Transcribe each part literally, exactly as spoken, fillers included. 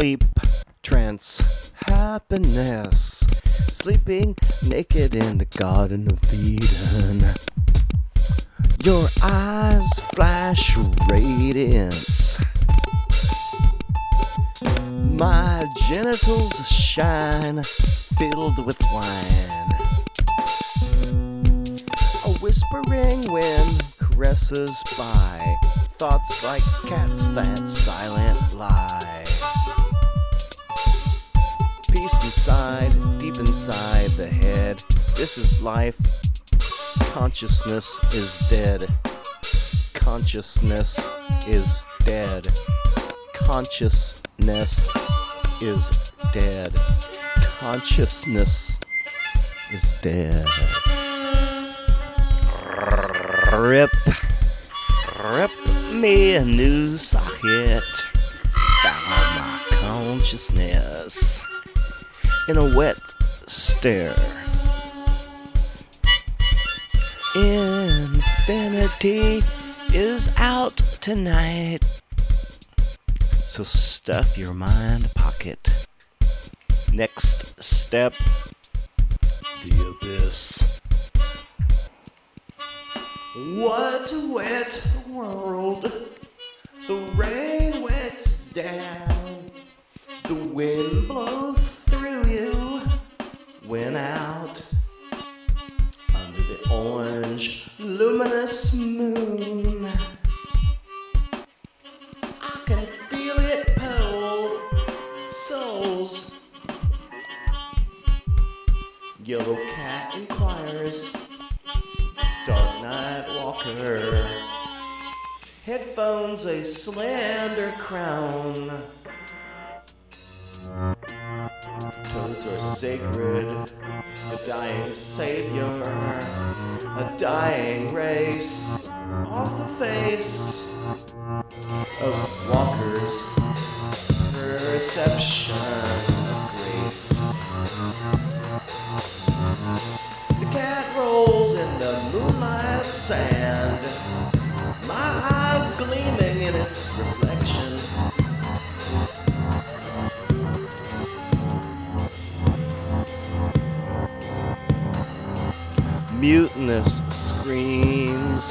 sleep, trance, happiness, sleeping naked in the Garden of Eden. Your eyes flash radiance. My genitals shine, filled with wine. A whispering wind caresses by, thoughts like cats that silent lie. Peace inside, deep inside the head. This is life. Consciousness is dead. Consciousness is dead. Consciousness is dead. Consciousness is dead. Rip. Rip me a new socket. Found my consciousness in a wet stare. Infinity is out tonight, so stuff your mind pocket. Next step, the abyss. What a wet world. The rain wets down. The wind blows through you. Went out under the orange, luminous moon. I can feel it pull souls. Yellow cat inquires. Dark night walker. Headphones a slender crown. Toads are sacred. A dying savior. A dying race. Off the face of walkers. Perception of grace. The cat rolls in the moonlight sand. My eyes gleaming in its reflection. Mutinous screams,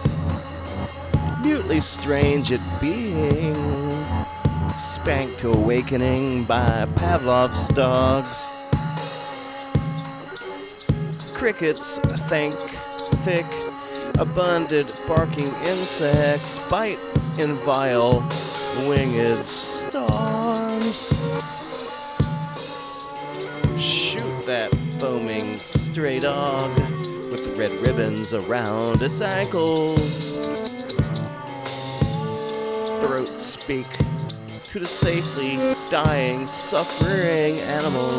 mutely strange at being, spanked to awakening by Pavlov's dogs. Crickets think thick, abundant barking insects bite in vile winged storms. Shoot that foaming stray dog with red ribbons around its ankles. Throat speak to the safely dying, suffering animal,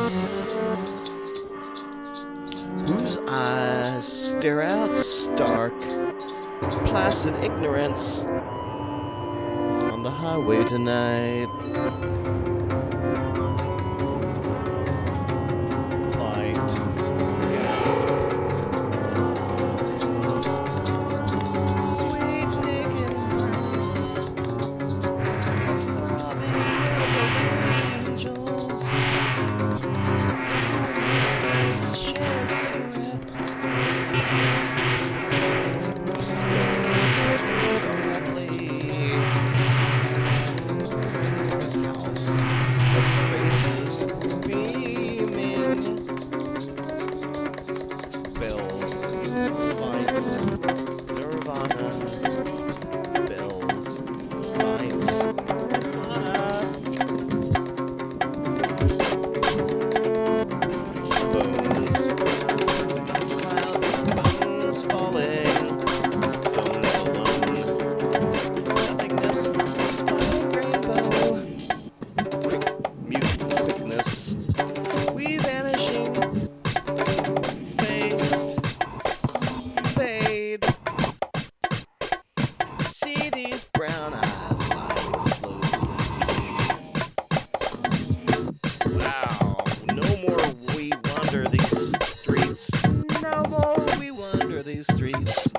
whose eyes stare out stark, placid ignorance on the highway tonight. These streets.